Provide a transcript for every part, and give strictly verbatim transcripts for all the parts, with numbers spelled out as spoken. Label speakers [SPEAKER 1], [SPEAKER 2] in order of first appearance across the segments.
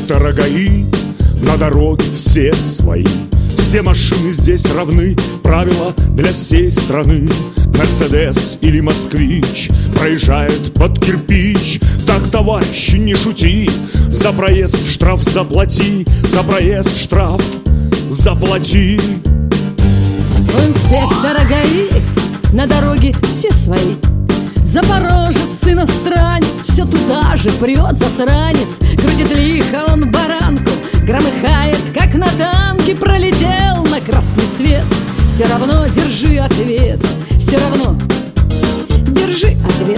[SPEAKER 1] инспектора ГАИ. На дороге все свои, все машины здесь равны, правила для всей страны. Мерседес или москвич проезжает под кирпич. Так, товарищ, не шути, за проезд штраф заплати, за проезд штраф заплати.
[SPEAKER 2] У инспектора ГАИ на дороге все свои. Запорожец, иностранец, все туда же прет засранец. Крутит лихо он баранку, громыхает, как на танке. Пролетел на красный свет, все равно держи ответ, все равно держи ответ.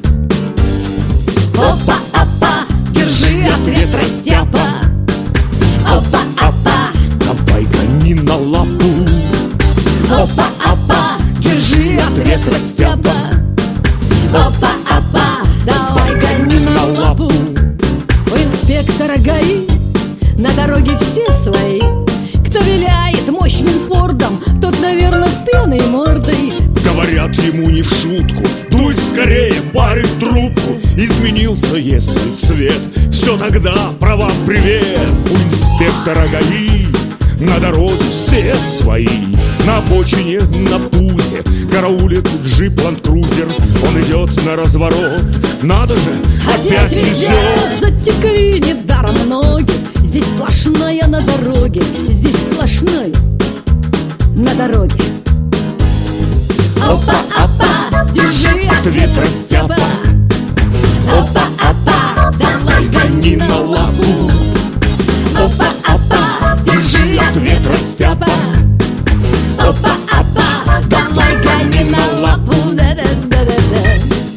[SPEAKER 2] Опа-опа, держи ответ, растяпа. Опа-опа,
[SPEAKER 1] давай гони на лапу.
[SPEAKER 2] Опа-опа, держи ответ, растяпа. Опа-опа, давай гони на лапу. У инспектора ГАИ на дороге все свои. Кто виляет мощным фордом, тот, наверное, с пьяной мордой.
[SPEAKER 1] Говорят ему не в шутку: дуй скорее, парень, трубку. Изменился, если цвет, все тогда права привет. У инспектора ГАИ на дороге все свои. На обочине, на пузе караулит джип ланд-крузер. Он идет на разворот, надо же, опять, опять везет.
[SPEAKER 2] Затекли недаром ноги, здесь сплошная на дороге, здесь сплошной на дороге. Опа-опа, держи ответ, растяпа. Опа-опа, давай гони на лапу. Опа-опа, держи ответ, растяпа. Опа-опа, давай гони на лапу. Да-да-да-да-да.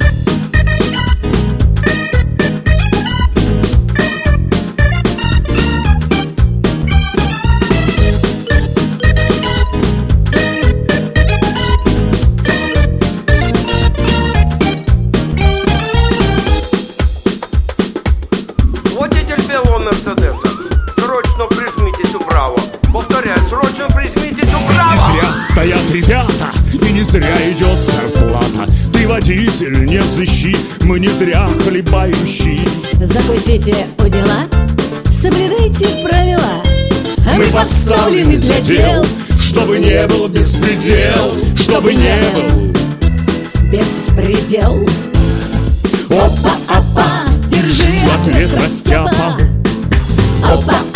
[SPEAKER 3] Водитель белого Мерседеса, срочно прижмитесь вправо. Повторяю, срочно прижмитесь вправо.
[SPEAKER 1] Не зря стоят ребята, и не зря идет зарплата. Ты, водитель, не взыщи, мы не зря хлебающие.
[SPEAKER 2] Закусите у дела, соблюдайте правила. А
[SPEAKER 1] мы поставлены для дел, чтобы не был беспредел, чтобы не был
[SPEAKER 2] беспредел. Опа-опа, держи
[SPEAKER 1] ответ, растяпа.
[SPEAKER 2] Опа-опа.